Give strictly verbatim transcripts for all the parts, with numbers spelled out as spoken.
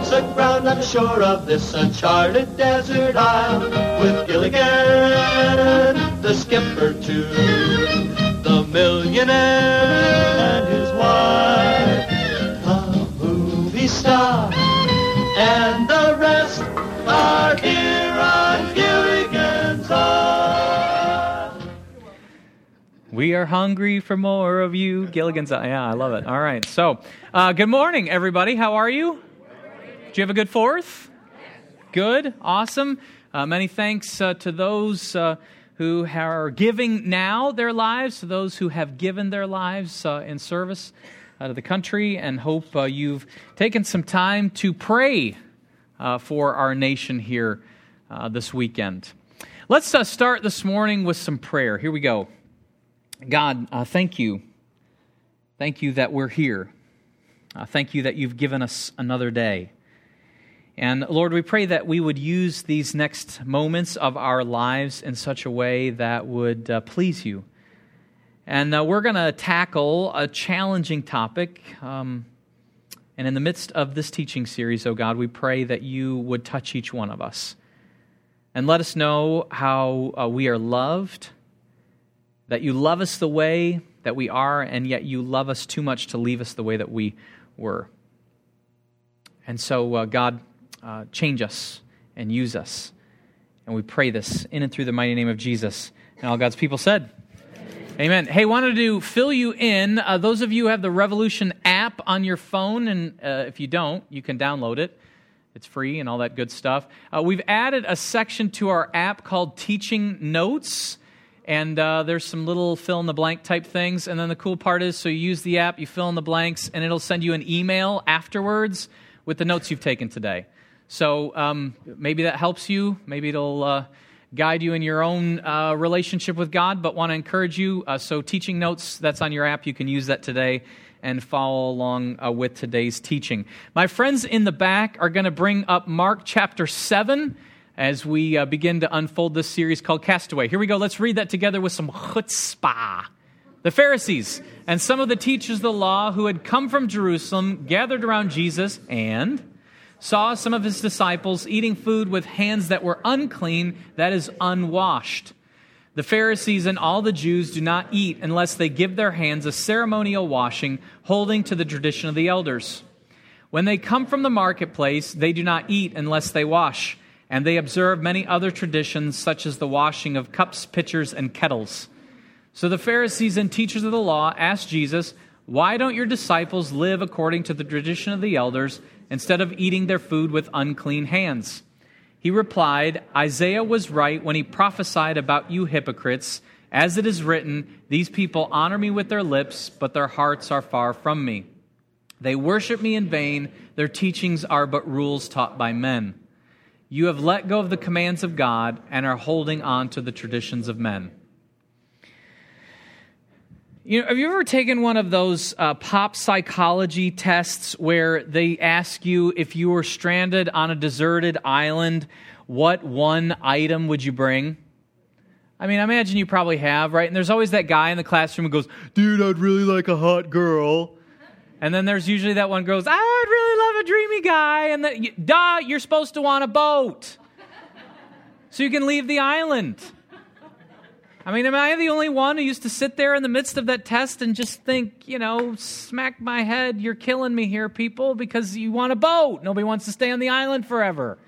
stands aground on the shore of this uncharted desert isle, with Gilligan, the skipper too, the millionaire and his wife, the movie star, and the rest are here on Gilligan's Isle. We are hungry for more of you, Gilligan's Isle. Yeah, I love it. All right, so uh, good morning, everybody. How are you? Did you have a good Fourth? Good, awesome. Uh, many thanks uh, to those uh, who are giving now their lives, to those who have given their lives uh, in service uh, to the country, and hope uh, you've taken some time to pray uh, for our nation here uh, this weekend. Let's uh, start this morning with some prayer. Here we go. God, uh, thank you. Thank you that we're here. Uh, thank you that you've given us another day. And Lord, we pray that we would use these next moments of our lives in such a way that would uh, please you. And uh, we're going to tackle a challenging topic. Um, and in the midst of this teaching series, oh God, we pray that you would touch each one of us. And let us know how uh, we are loved, that you love us the way that we are, and yet you love us too much to leave us the way that we were. And so, uh, God, uh, change us and use us. And we pray this in and through the mighty name of Jesus. And all God's people said, Amen. Amen. Hey, wanted to fill you in. Uh, those of you who have the Revolution app on your phone, and uh, if you don't, you can download it. It's free and all that good stuff. Uh, we've added a section to our app called Teaching Notes. And uh, there's some little fill-in-the-blank type things. And then the cool part is, so you use the app, you fill in the blanks, and it'll send you an email afterwards with the notes you've taken today. So um, maybe that helps you. Maybe it'll uh, guide you in your own uh, relationship with God, but want to encourage you. Uh, so teaching notes, that's on your app. You can use that today and follow along uh, with today's teaching. My friends in the back are going to bring up Mark chapter seven, as we uh, begin to unfold this series called Castaway. Here we go. Let's read that together with some chutzpah. The Pharisees and some of the teachers of the law who had come from Jerusalem gathered around Jesus and saw some of his disciples eating food with hands that were unclean, that is, unwashed. The Pharisees and all the Jews do not eat unless they give their hands a ceremonial washing, holding to the tradition of the elders. When they come from the marketplace, they do not eat unless they wash. And they observe many other traditions, such as the washing of cups, pitchers, and kettles. So the Pharisees and teachers of the law asked Jesus, "Why don't your disciples live according to the tradition of the elders, instead of eating their food with unclean hands?" He replied, "Isaiah was right when he prophesied about you hypocrites. As it is written, these people honor me with their lips, but their hearts are far from me. They worship me in vain. Their teachings are but rules taught by men. You have let go of the commands of God and are holding on to the traditions of men." You know, have you ever taken one of those uh, pop psychology tests where they ask you, if you were stranded on a deserted island, what one item would you bring? I mean, I imagine you probably have, right? And there's always that guy in the classroom who goes, "Dude, I'd really like a hot girl." And then there's usually that one girl goes, "I would really love a dreamy guy." And then, duh, you're supposed to want a boat so you can leave the island. I mean, am I the only one who used to sit there in the midst of that test and just think, you know, smack my head, you're killing me here, people, because you want a boat. Nobody wants to stay on the island forever.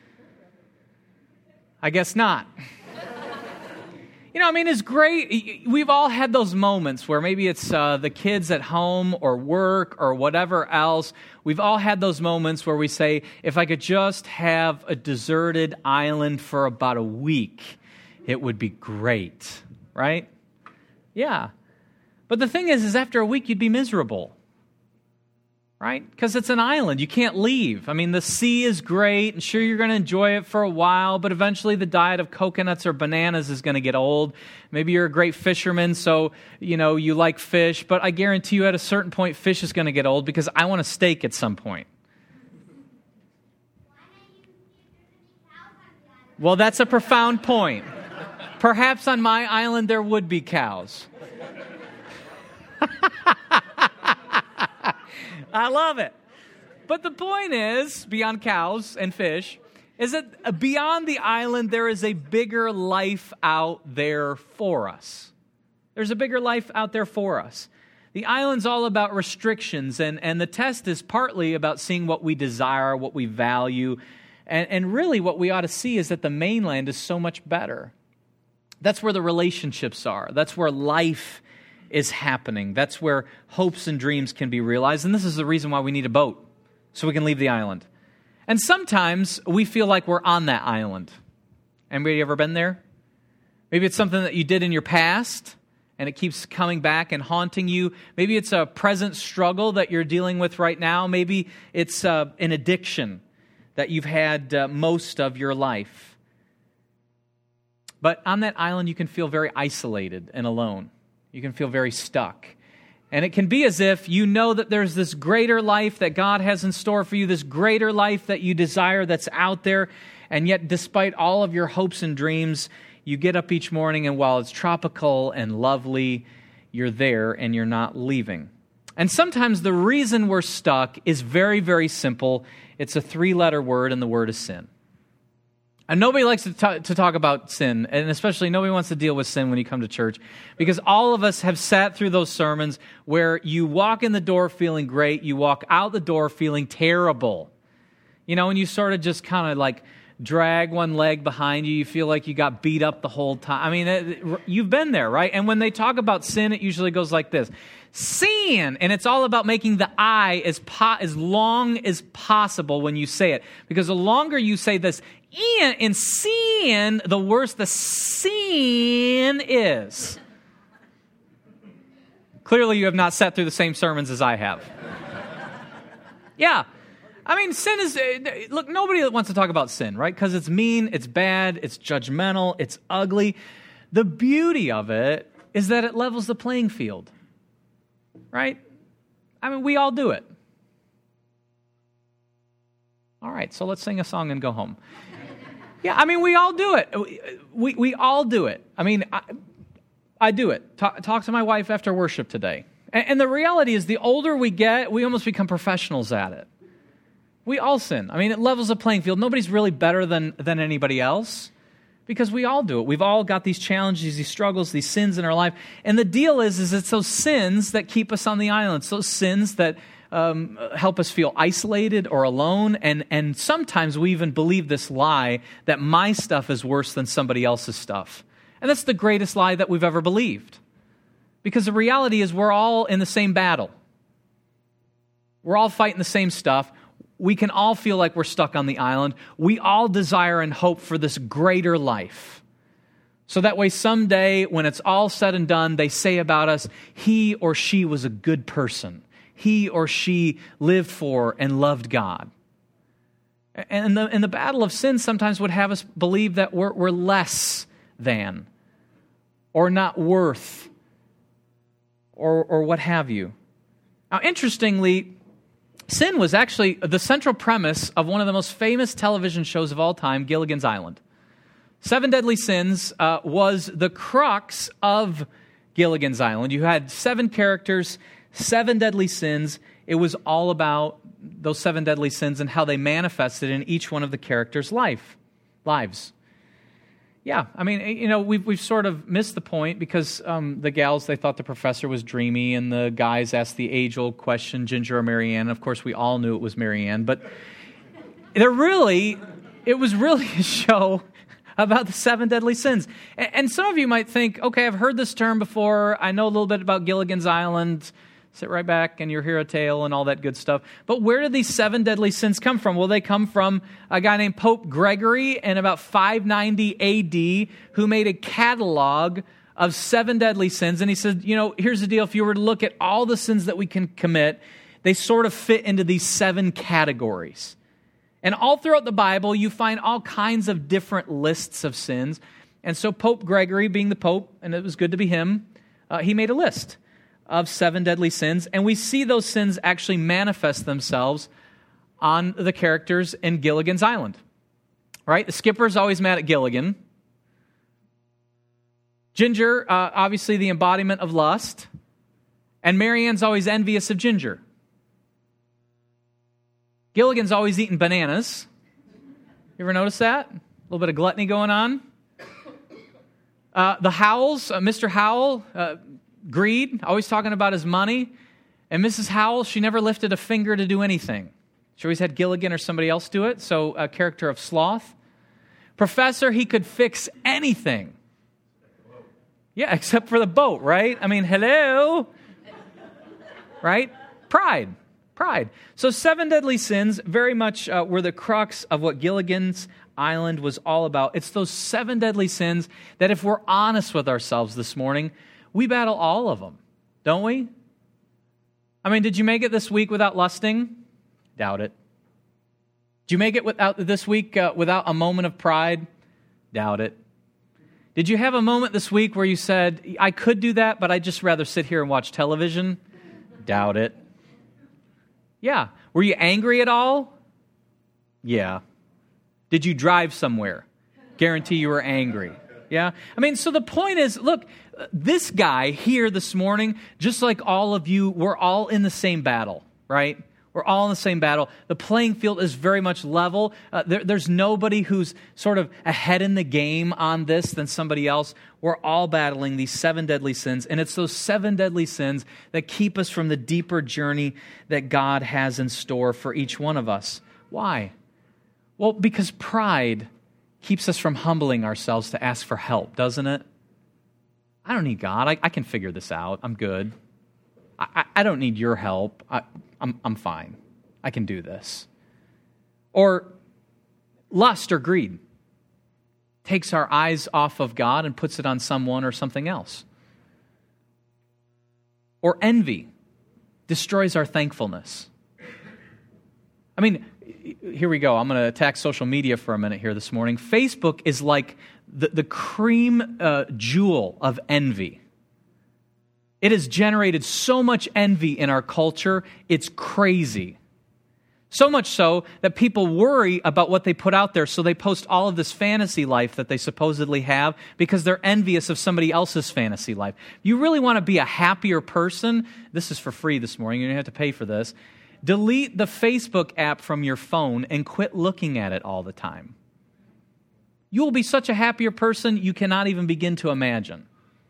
I guess not. You know, I mean, it's great. We've all had those moments where maybe it's uh, the kids at home or work or whatever else. We've all had those moments where we say, if I could just have a deserted island for about a week, it would be great, right? Yeah. But the thing is, is after a week, you'd be miserable, right? Because it's an island. You can't leave. I mean, the sea is great, and sure, you're going to enjoy it for a while, but eventually the diet of coconuts or bananas is going to get old. Maybe you're a great fisherman, so, you know, you like fish, but I guarantee you at a certain point, fish is going to get old because I want a steak at some point. Well, that's a profound point. Perhaps on my island there would be cows. I love it. But the point is, beyond cows and fish, is that beyond the island, there is a bigger life out there for us. There's a bigger life out there for us. The island's all about restrictions, and, and the test is partly about seeing what we desire, what we value, and, and really what we ought to see is that the mainland is so much better. That's where the relationships are. That's where life is happening. That's where hopes and dreams can be realized, and this is the reason why we need a boat, so we can leave the island. And sometimes we feel like we're on that island. Anybody ever been there? Maybe it's something that you did in your past, and it keeps coming back and haunting you. Maybe it's a present struggle that you're dealing with right now. Maybe it's uh, an addiction that you've had uh, most of your life. But on that island, you can feel very isolated and alone. You can feel very stuck. And it can be as if you know that there's this greater life that God has in store for you, this greater life that you desire that's out there, and yet despite all of your hopes and dreams, you get up each morning, and while it's tropical and lovely, you're there and you're not leaving. And sometimes the reason we're stuck is very, very simple. It's a three-letter word, and the word is sin. And nobody likes to, t- to talk about sin, and especially nobody wants to deal with sin when you come to church, because all of us have sat through those sermons where you walk in the door feeling great, you walk out the door feeling terrible. You know, and you sort of just kind of like drag one leg behind you. You feel like you got beat up the whole time. I mean, it, you've been there, right? And when they talk about sin, it usually goes like this. Sin! And it's all about making the I as, po- as long as possible when you say it. Because the longer you say this, in, in sin, the worse the sin is. Clearly, you have not sat through the same sermons as I have. Yeah. I mean, sin is, look, nobody wants to talk about sin, right? Because it's mean, it's bad, it's judgmental, it's ugly. The beauty of it is that it levels the playing field, right? I mean, we all do it. All right, so let's sing a song and go home. Yeah, I mean, we all do it. We we all do it. I mean, I, I do it. Talk, talk to my wife after worship today. And, and the reality is, the older we get, we almost become professionals at it. We all sin. I mean, it levels the playing field. Nobody's really better than, than anybody else because we all do it. We've all got these challenges, these struggles, these sins in our life. And the deal is, is it's those sins that keep us on the island. It's those sins that um, help us feel isolated or alone. And, and sometimes we even believe this lie that my stuff is worse than somebody else's stuff. And that's the greatest lie that we've ever believed. Because the reality is we're all in the same battle. We're all fighting the same stuff. We can all feel like we're stuck on the island. We all desire and hope for this greater life. So that way someday, when it's all said and done, they say about us, he or she was a good person. He or she lived for and loved God. And the, and the battle of sin sometimes would have us believe that we're, we're less than, or not worth, or, or what have you. Now, interestingly, sin was actually the central premise of one of the most famous television shows of all time, Gilligan's Island. Seven Deadly Sins uh, was the crux of Gilligan's Island. You had seven characters, seven deadly sins. It was all about those seven deadly sins and how they manifested in each one of the characters' life, lives. Yeah, I mean, you know, we've, we've sort of missed the point because um, the gals, they thought the professor was dreamy, and the guys asked the age-old question, Ginger or Mary Ann. Of course, we all knew it was Mary Ann, but there really, it was really a show about the seven deadly sins. And, and some of you might think, okay, I've heard this term before. I know a little bit about Gilligan's Island. Sit right back and you'll hear a tale and all that good stuff. But where did these seven deadly sins come from? Well, they come from a guy named Pope Gregory in about five ninety A D who made a catalog of seven deadly sins. And he said, you know, here's the deal. If you were to look at all the sins that we can commit, they sort of fit into these seven categories. And all throughout the Bible, you find all kinds of different lists of sins. And so Pope Gregory, being the Pope, and it was good to be him, uh, he made a list of seven deadly sins, and we see those sins actually manifest themselves on the characters in Gilligan's Island. Right? The skipper's always mad at Gilligan. Ginger, uh, obviously the embodiment of lust. And Mary Ann's always envious of Ginger. Gilligan's always eating bananas. You ever notice that? A little bit of gluttony going on. Uh, the Howells, uh, Mister Howell, uh, greed, always talking about his money. And Missus Howell, she never lifted a finger to do anything. She always had Gilligan or somebody else do it. So a character of sloth. Professor, he could fix anything. Yeah, except for the boat, right? I mean, hello. Right? Pride. Pride. So seven deadly sins very much uh, were the crux of what Gilligan's Island was all about. It's those seven deadly sins that if we're honest with ourselves this morning, we battle all of them, don't we? I mean, did you make it this week without lusting? Doubt it. Did you make it without this week uh, without a moment of pride? Doubt it. Did you have a moment this week where you said, I could do that, but I'd just rather sit here and watch television? Doubt it. Yeah. Were you angry at all? Yeah. Did you drive somewhere? Guarantee you were angry. Yeah? I mean, so the point is, look, this guy here this morning, just like all of you, we're all in the same battle, right? We're all in the same battle. The playing field is very much level. Uh, there, there's nobody who's sort of ahead in the game on this than somebody else. We're all battling these seven deadly sins, and it's those seven deadly sins that keep us from the deeper journey that God has in store for each one of us. Why? Well, because pride keeps us from humbling ourselves to ask for help, doesn't it? I don't need God. I, I can figure this out. I'm good. I, I, I don't need your help. I, I'm, I'm fine. I can do this. Or lust or greed takes our eyes off of God and puts it on someone or something else. Or envy destroys our thankfulness. I mean, here we go. I'm going to attack social media for a minute here this morning. Facebook is like the, the cream uh, jewel of envy. It has generated so much envy in our culture, it's crazy. So much so that people worry about what they put out there, so they post all of this fantasy life that they supposedly have because they're envious of somebody else's fantasy life. You really want to be a happier person? This is for free this morning. You don't have to pay for this. Delete the Facebook app from your phone and quit looking at it all the time. You will be such a happier person you cannot even begin to imagine.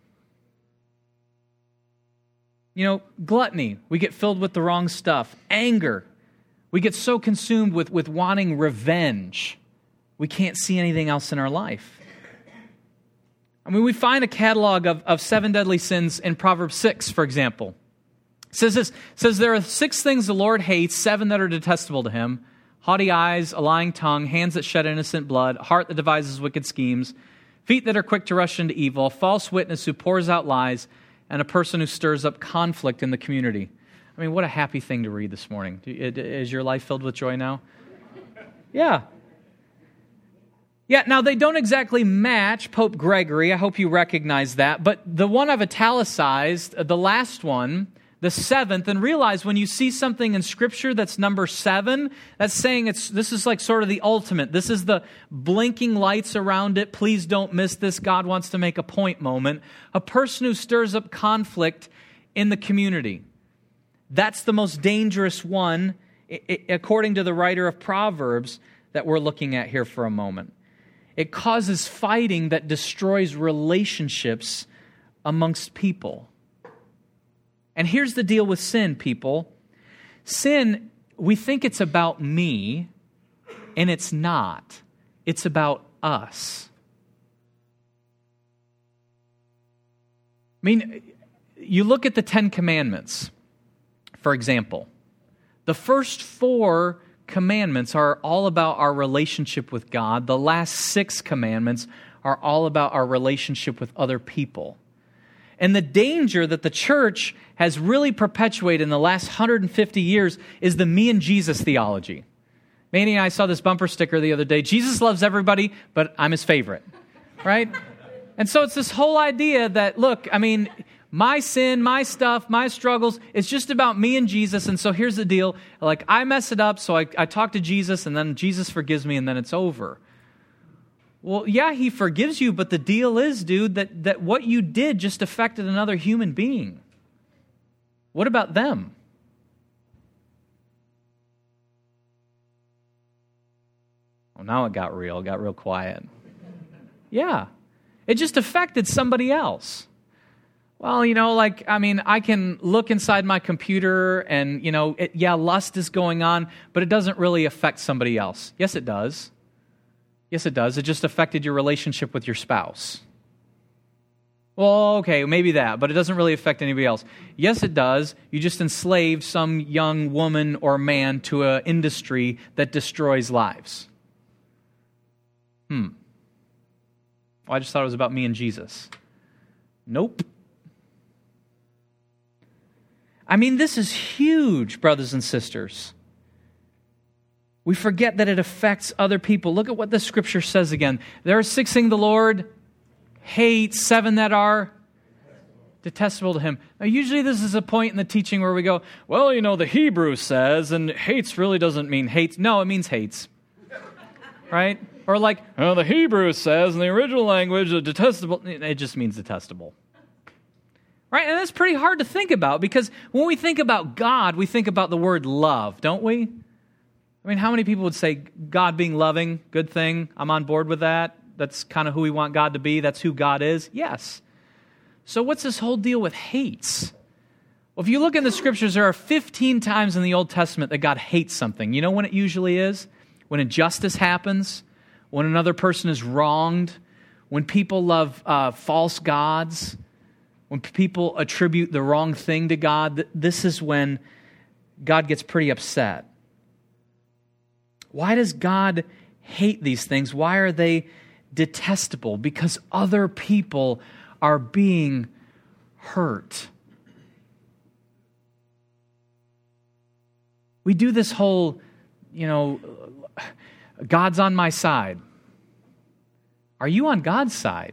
You know, gluttony, we get filled with the wrong stuff. Anger, we get so consumed with, with wanting revenge, we can't see anything else in our life. I mean, we find a catalog of, of seven deadly sins in Proverbs six, for example. It says this, it says there are six things the Lord hates, seven that are detestable to him: haughty eyes, a lying tongue, hands that shed innocent blood, a heart that devises wicked schemes, feet that are quick to rush into evil, a false witness who pours out lies, and a person who stirs up conflict in the community. I mean, what a happy thing to read this morning. Is your life filled with joy now? Yeah. Yeah, now they don't exactly match Pope Gregory. I hope you recognize that. But the one I've italicized, the last one, the seventh, and realize when you see something in Scripture that's number seven, that's saying it's this is like sort of the ultimate. This is the blinking lights around it. Please don't miss this. God wants to make a point moment. A person who stirs up conflict in the community. That's the most dangerous one, according to the writer of Proverbs that we're looking at here for a moment. It causes fighting that destroys relationships amongst people. And here's the deal with sin, people. Sin, we think it's about me, and it's not. It's about us. I mean, you look at the Ten Commandments, for example. The first four commandments are all about our relationship with God. The last six commandments are all about our relationship with other people. And the danger that the church has really perpetuated in the last one hundred fifty years is the me and Jesus theology. Manny and I saw this bumper sticker the other day. Jesus loves everybody, but I'm his favorite, right? And so it's this whole idea that, look, I mean, my sin, my stuff, my struggles, it's just about me and Jesus. And so here's the deal. Like, I mess it up, so I, I talk to Jesus, and then Jesus forgives me, and then it's over. Well, yeah, he forgives you, but the deal is, dude, that, that what you did just affected another human being. What about them? Oh, now it got real. It got real quiet. Yeah. It just affected somebody else. Well, you know, like, I mean, I can look inside my computer and, you know, it, yeah, lust is going on, but it doesn't really affect somebody else. Yes, it does. Yes, it does. It just affected your relationship with your spouse. Well, okay, maybe that, but it doesn't really affect anybody else. Yes, it does. You just enslaved some young woman or man to an industry that destroys lives. Hmm. Well, I just thought it was about me and Jesus. Nope. I mean, this is huge, brothers and sisters. We forget that it affects other people. Look at what the scripture says again. There are six things the Lord hates, seven that are detestable to him. Now, usually this is a point in the teaching where we go, well, you know, the Hebrew says, and hates really doesn't mean hates. No, it means hates. Right? Or like, oh, the Hebrew says in the original language, a detestable, it just means detestable. Right? And that's pretty hard to think about because when we think about God, we think about the word love, don't we? I mean, how many people would say God being loving, good thing, I'm on board with that? That's kind of who we want God to be. That's who God is. Yes. So what's this whole deal with hates? Well, if you look in the scriptures, there are fifteen times in the Old Testament that God hates something. You know when it usually is? When injustice happens, when another person is wronged, when people love uh, false gods, when people attribute the wrong thing to God. This is when God gets pretty upset. Why does God hate these things? Why are they detestable? Because other people are being hurt. We do this whole, you know, God's on my side. Are you on God's side?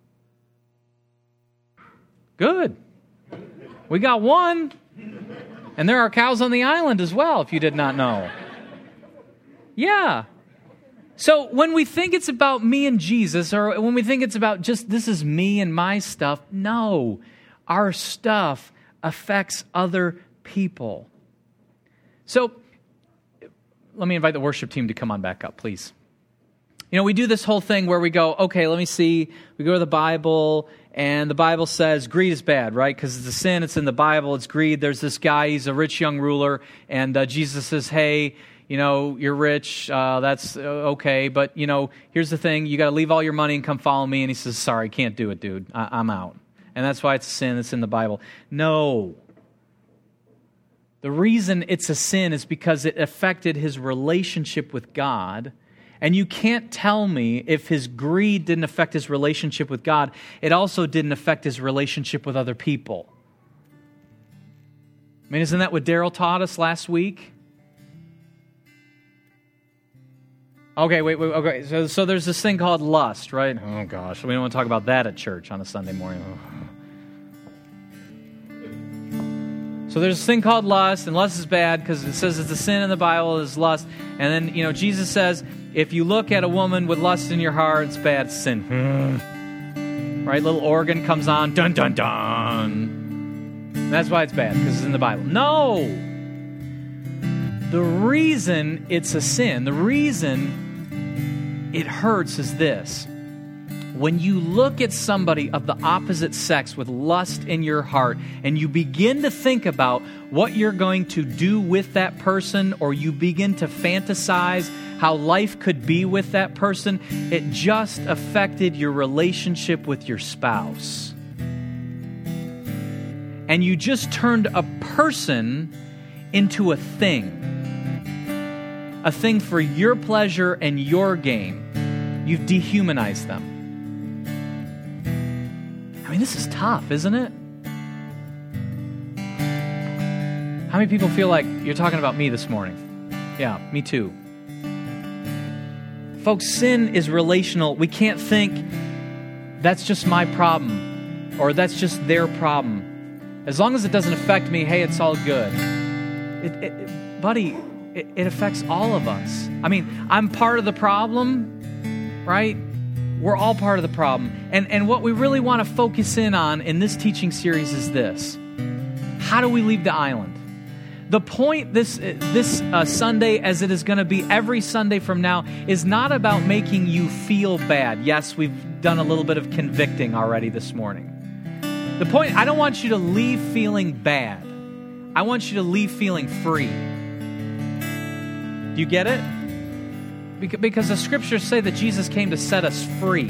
Good. We got one. And there are cows on the island as well, if you did not know. Yeah. So when we think it's about me and Jesus, or when we think it's about just this is me and my stuff, no. Our stuff affects other people. So let me invite the worship team to come on back up, please. You know, we do this whole thing where we go, okay, let me see. We go to the Bible, and the Bible says greed is bad, right? Because it's a sin. It's in the Bible. It's greed. There's this guy. He's a rich young ruler, and uh, Jesus says, hey, you know, you're rich. Uh, that's uh, okay. But, you know, here's the thing. You got to leave all your money and come follow me. And he says, sorry, can't do it, dude. I- I'm out. And that's why it's a sin. It's in the Bible. No. The reason it's a sin is because it affected his relationship with God. And you can't tell me if his greed didn't affect his relationship with God, it also didn't affect his relationship with other people. I mean, isn't that what Daryl taught us last week? Okay, wait, wait, okay. So, so there's this thing called lust, right? Oh, gosh. We don't want to talk about that at church on a Sunday morning. So there's this thing called lust, and lust is bad because it says it's a sin in the Bible is lust. And then, you know, Jesus says, if you look at a woman with lust in your heart, it's bad, it's sin. Right? Little organ comes on, dun, dun, dun. And that's why it's bad, because it's in the Bible. No! The reason it's a sin, the reason it hurts is this. When you look at somebody of the opposite sex with lust in your heart and you begin to think about what you're going to do with that person, or you begin to fantasize how life could be with that person, it just affected your relationship with your spouse. And you just turned a person into a thing. A thing for your pleasure and your gain. You've dehumanized them. I mean, this is tough, isn't it? How many people feel like you're talking about me this morning? Yeah, me too. Folks, sin is relational. We can't think that's just my problem or that's just their problem. As long as it doesn't affect me, hey, it's all good. It, it, buddy, it, it affects all of us. I mean, I'm part of the problem, right? We're all part of the problem. And, and what we really want to focus in on in this teaching series is this. How do we leave the island? The point this this uh, Sunday, as it is going to be every Sunday from now, is not about making you feel bad. Yes, we've done a little bit of convicting already this morning. The point, I don't want you to leave feeling bad. I want you to leave feeling free. Do you get it? Because the scriptures say that Jesus came to set us free.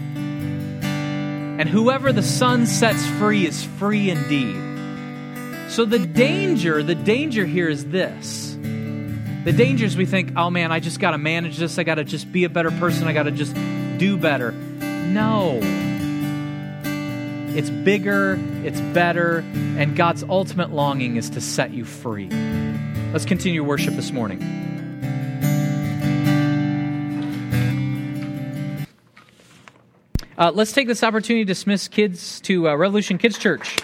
And whoever the Son sets free is free indeed. So the danger, the danger here is this. The danger is we think, oh man, I just got to manage this. I got to just be a better person. I got to just do better. No. It's bigger, it's better, and God's ultimate longing is to set you free. Let's continue worship this morning. Uh, let's take this opportunity to dismiss kids to uh, Revolution Kids Church.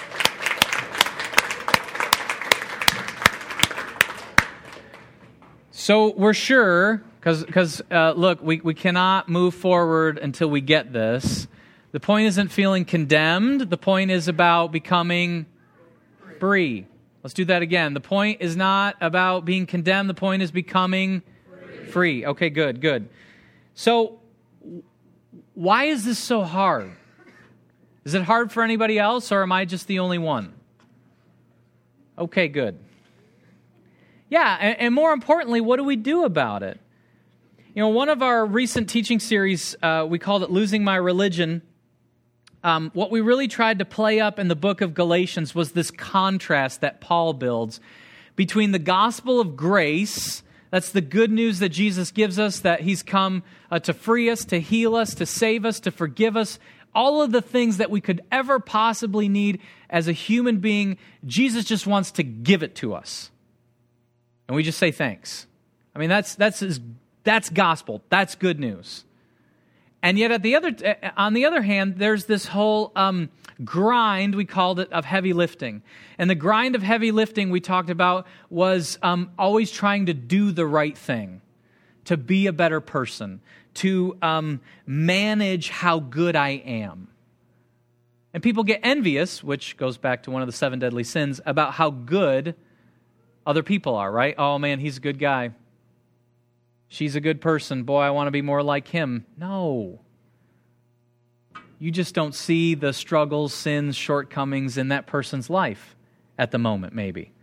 So we're sure, because because uh, look, we, we cannot move forward until we get this. The point isn't feeling condemned. The point is about becoming free. Let's do that again. The point is not about being condemned. The point is becoming free. free. Okay, good, good. So why is this so hard? Is it hard for anybody else, or am I just the only one? Okay, good. Yeah, and, and more importantly, what do we do about it? You know, one of our recent teaching series, uh, we called it Losing My Religion. Um, what we really tried to play up in the book of Galatians was this contrast that Paul builds between the gospel of grace, that's the good news that Jesus gives us, that He's come uh, to free us, to heal us, to save us, to forgive us, all of the things that we could ever possibly need as a human being. Jesus just wants to give it to us. And we just say thanks. I mean, that's that's that's gospel. That's good news. And yet, at the other, on the other hand, there's this whole um, grind, we called it, of heavy lifting. And the grind of heavy lifting we talked about was um, always trying to do the right thing, to be a better person, to um, manage how good I am. And people get envious, which goes back to one of the seven deadly sins, about how good other people are, right? Oh man, he's a good guy. She's a good person. Boy, I want to be more like him. No. You just don't see the struggles, sins, shortcomings in that person's life at the moment, maybe.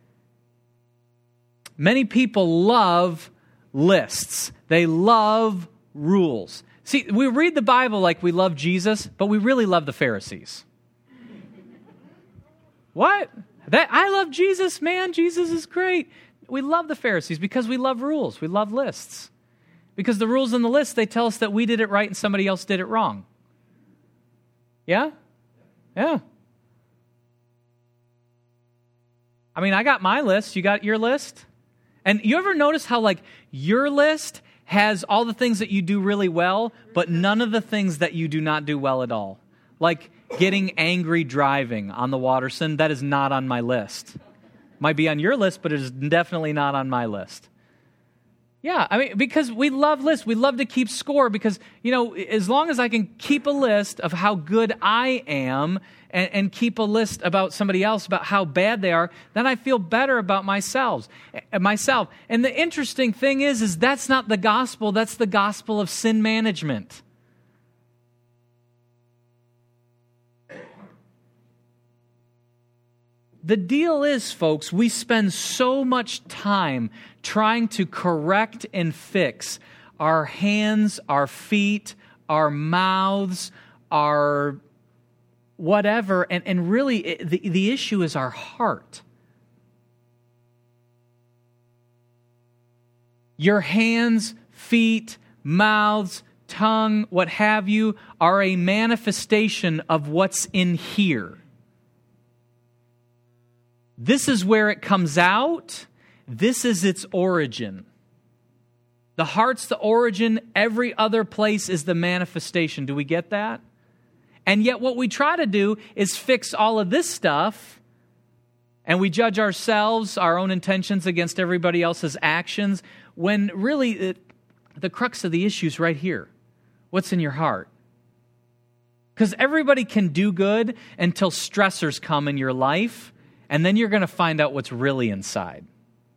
Many people love lists. They love rules. See, we read the Bible like we love Jesus, but we really love the Pharisees. What? That I love Jesus, man. Jesus is great. We love the Pharisees because we love rules. We love lists. Because the rules in the list, they tell us that we did it right and somebody else did it wrong. Yeah? Yeah. I mean, I got my list. You got your list? And you ever notice how, like, your list has all the things that you do really well, but none of the things that you do not do well at all? Like getting angry driving on the Watterson, that is not on my list. Might be on your list, but it is definitely not on my list. Yeah, I mean, because we love lists. We love to keep score because, you know, as long as I can keep a list of how good I am and, and keep a list about somebody else about how bad they are, then I feel better about myself. Myself. And the interesting thing is, is that's not the gospel. That's the gospel of sin management. The deal is, folks, we spend so much time trying to correct and fix our hands, our feet, our mouths, our whatever, and, and really it, the, the issue is our heart. Your hands, feet, mouths, tongue, what have you, are a manifestation of what's in here. This is where it comes out. This is its origin. The heart's the origin. Every other place is the manifestation. Do we get that? And yet what we try to do is fix all of this stuff, and we judge ourselves, our own intentions against everybody else's actions, when really it, the crux of the issue is right here. What's in your heart? Because everybody can do good until stressors come in your life. and then you're going to find out what's really inside.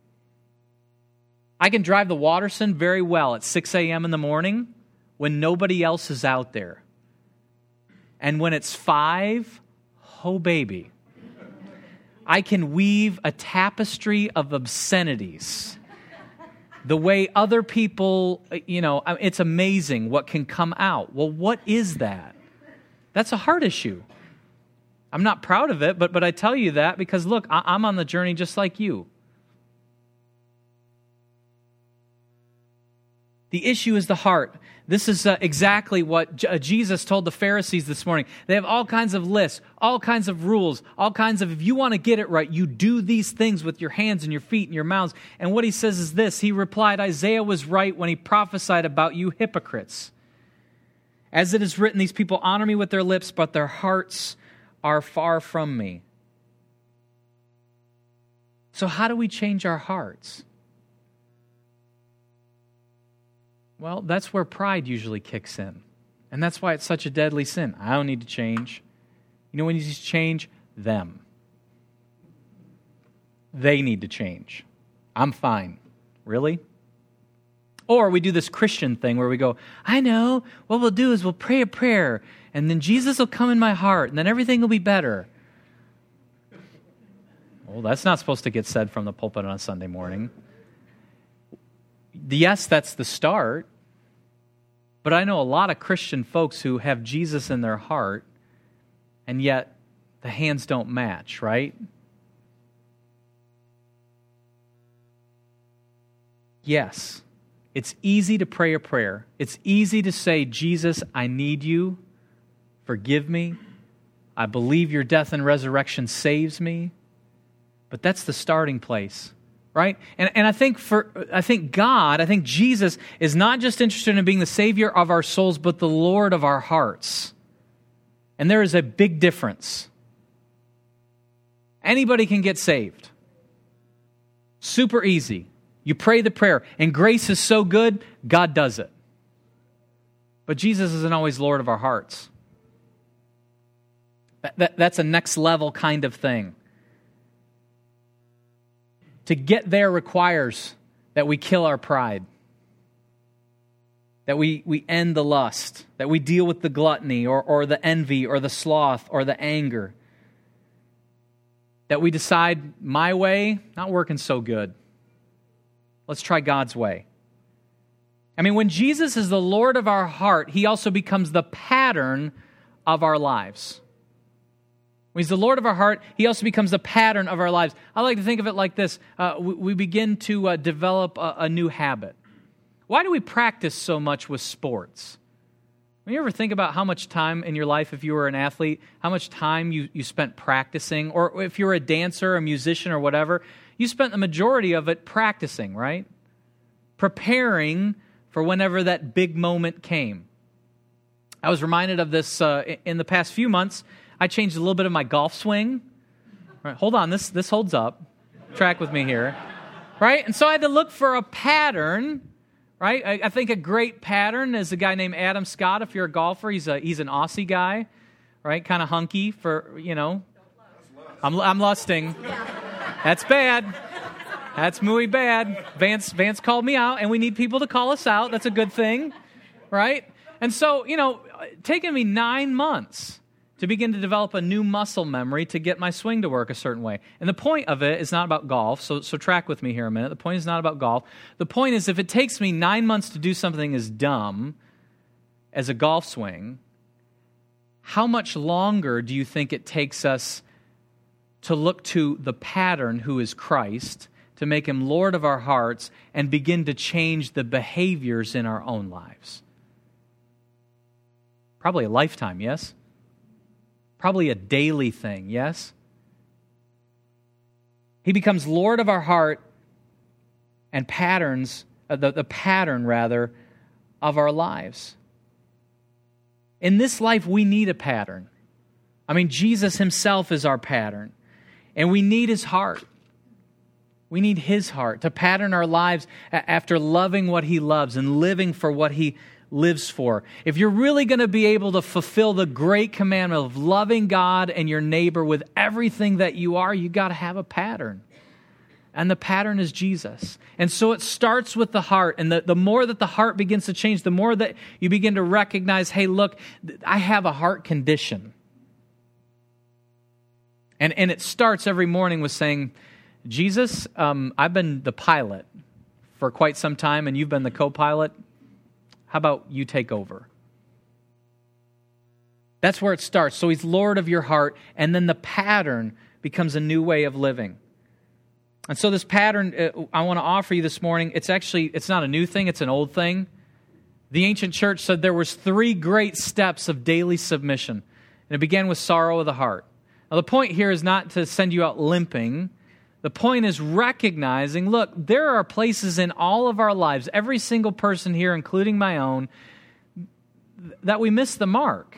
I can drive the Watterson very well at six a.m. in the morning when nobody else is out there. And when it's five, oh baby, I can weave a tapestry of obscenities. The way other people, you know, it's amazing what can come out. Well, what is that? That's a heart issue. I'm not proud of it, but, but I tell you that because, look, I, I'm on the journey just like you. The issue is the heart. This is uh, exactly what J- uh, Jesus told the Pharisees this morning. They have all kinds of lists, all kinds of rules, all kinds of, if you want to get it right, you do these things with your hands and your feet and your mouths. And what he says is this. He replied, Isaiah was right when he prophesied about you hypocrites. As it is written, these people honor me with their lips, but their hearts are far from me. So how do we change our hearts? Well, that's where pride usually kicks in. And that's why it's such a deadly sin. I don't need to change. You know when you need to change? Them. They need to change. I'm fine. Really? Or we do this Christian thing where we go, I know, what we'll do is we'll pray a prayer, and then Jesus will come in my heart, and then everything will be better. Well, that's not supposed to get said from the pulpit on a Sunday morning. Yes, that's the start, but I know a lot of Christian folks who have Jesus in their heart, and yet the hands don't match, right? Yes, it's easy to pray a prayer. It's easy to say, Jesus, I need you. Forgive me. I believe your death and resurrection saves me. But that's the starting place. Right? And and I think for I think God, I think Jesus is not just interested in being the Savior of our souls, but the Lord of our hearts. And there is a big difference. Anybody can get saved. Super easy. You pray the prayer, and grace is so good, God does it. But Jesus isn't always Lord of our hearts. That, that, that's a next level kind of thing. To get there requires that we kill our pride, that we, we end the lust, that we deal with the gluttony or, or the envy or the sloth or the anger, that we decide my way, not working so good. Let's try God's way. I mean, when Jesus is the Lord of our heart, He also becomes the pattern of our lives. When He's the Lord of our heart, He also becomes the pattern of our lives. I like to think of it like this. Uh, we, we begin to uh, develop a, a new habit. Why do we practice so much with sports? When you ever think about how much time in your life, if you were an athlete, how much time you, you spent practicing, or if you're a dancer, a musician, or whatever, you spent the majority of it practicing, right? Preparing for whenever that big moment came. I was reminded of this uh, in the past few months. I changed a little bit of my golf swing. All right, hold on, this this holds up. Track with me here. Right? And so I had to look for a pattern, right? I, I think a great pattern is a guy named Adam Scott. If you're a golfer, he's a he's an Aussie guy, right? Kind of hunky for, you know. I'm I'm lusting. That's bad. That's muy bad. Vance Vance called me out, and we need people to call us out. That's a good thing, right? And so, you know, taking me nine months to begin to develop a new muscle memory to get my swing to work a certain way. And the point of it is not about golf, so so track with me here a minute. The point is not about golf. The point is, if it takes me nine months to do something as dumb as a golf swing, how much longer do you think it takes us to look to the pattern who is Christ, to make Him Lord of our hearts, and begin to change the behaviors in our own lives? Probably a lifetime, yes? Probably a daily thing, yes? He becomes Lord of our heart and patterns, uh, the, the pattern, rather, of our lives. In this life, we need a pattern. I mean, Jesus Himself is our pattern. And we need His heart. We need His heart to pattern our lives after loving what He loves and living for what He lives for. If you're really going to be able to fulfill the great commandment of loving God and your neighbor with everything that you are, you got to have a pattern. And the pattern is Jesus. And so it starts with the heart. And the, the more that the heart begins to change, the more that you begin to recognize, hey, look, I have a heart condition. And, and it starts every morning with saying, Jesus, um, I've been the pilot for quite some time, and you've been the co-pilot. How about you take over? That's where it starts. So he's Lord of your heart, and then the pattern becomes a new way of living. And so this pattern uh, I want to offer you this morning, it's actually, it's not a new thing, it's an old thing. The ancient church said there was three great steps of daily submission. And it began with sorrow of the heart. Now the point here is not to send you out limping. The point is recognizing, look, there are places in all of our lives, every single person here, including my own, that we miss the mark.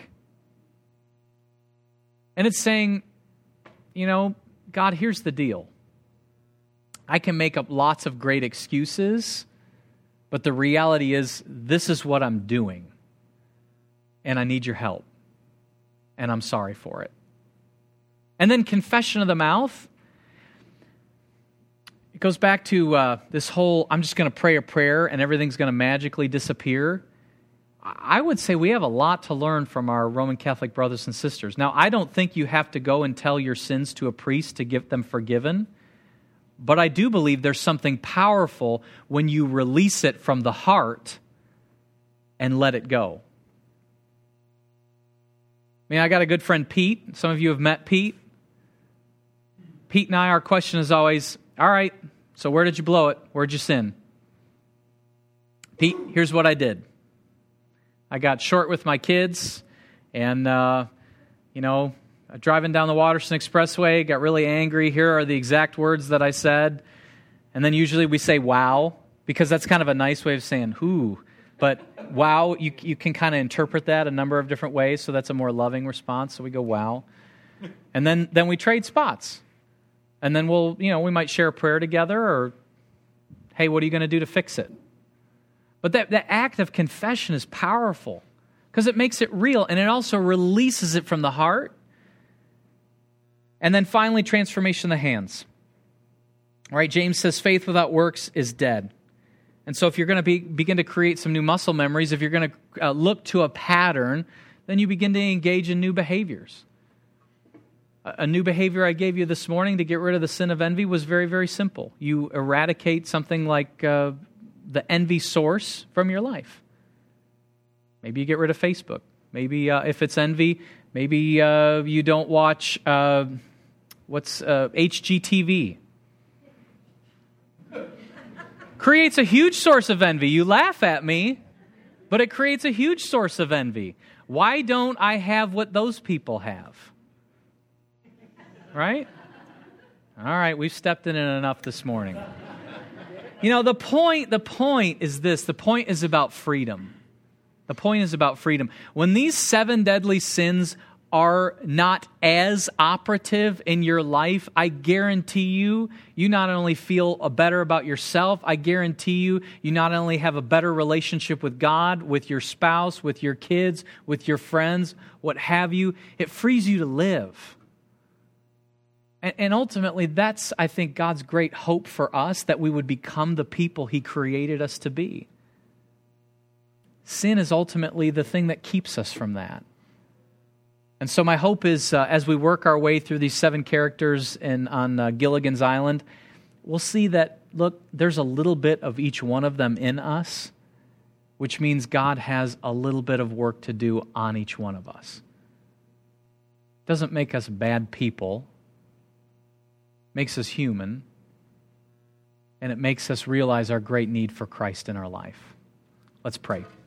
And it's saying, you know, God, here's the deal. I can make up lots of great excuses, but the reality is this is what I'm doing, and I need your help, and I'm sorry for it. And then confession of the mouth. It goes back to uh, this whole, I'm just going to pray a prayer and everything's going to magically disappear. I would say we have a lot to learn from our Roman Catholic brothers and sisters. Now, I don't think you have to go and tell your sins to a priest to get them forgiven. But I do believe there's something powerful when you release it from the heart and let it go. I mean, I got a good friend, Pete. Some of you have met Pete. Pete and I, our question is always, all right, so where did you blow it? Where'd you sin? Pete, here's what I did. I got short with my kids, and, uh, you know, driving down the Waterston Expressway, got really angry. Here are the exact words that I said. And then usually we say, wow, because that's kind of a nice way of saying, whoo. But wow, you, you can kind of interpret that a number of different ways, so that's a more loving response. So we go, wow. And then, then we trade spots. And then we'll, you know, we might share a prayer together, or, hey, what are you going to do to fix it? But that, that act of confession is powerful because it makes it real, and it also releases it from the heart. And then finally, transformation of the hands. All right, James says faith without works is dead. And so if you're going to be, begin to create some new muscle memories, if you're going to uh, look to a pattern, then you begin to engage in new behaviors. A, a new behavior I gave you this morning to get rid of the sin of envy was very, very simple. You eradicate something like uh, the envy source from your life. Maybe you get rid of Facebook. Maybe uh, if it's envy, maybe uh, you don't watch... Uh, What's uh, H G T V? Creates a huge source of envy. You laugh at me, but it creates a huge source of envy. Why don't I have what those people have? Right? All right, we've stepped in it enough this morning. You know, the point, the point is this. The point is about freedom. The point is about freedom. When these seven deadly sins are not as operative in your life, I guarantee you, you not only feel better about yourself, I guarantee you, you not only have a better relationship with God, with your spouse, with your kids, with your friends, what have you. It frees you to live. And, and ultimately, that's, I think, God's great hope for us, that we would become the people He created us to be. Sin is ultimately the thing that keeps us from that. And so my hope is, uh, as we work our way through these seven characters in, on uh, Gilligan's Island, we'll see that, look, there's a little bit of each one of them in us, which means God has a little bit of work to do on each one of us. Doesn't make us bad people. Makes us human. And it makes us realize our great need for Christ in our life. Let's pray.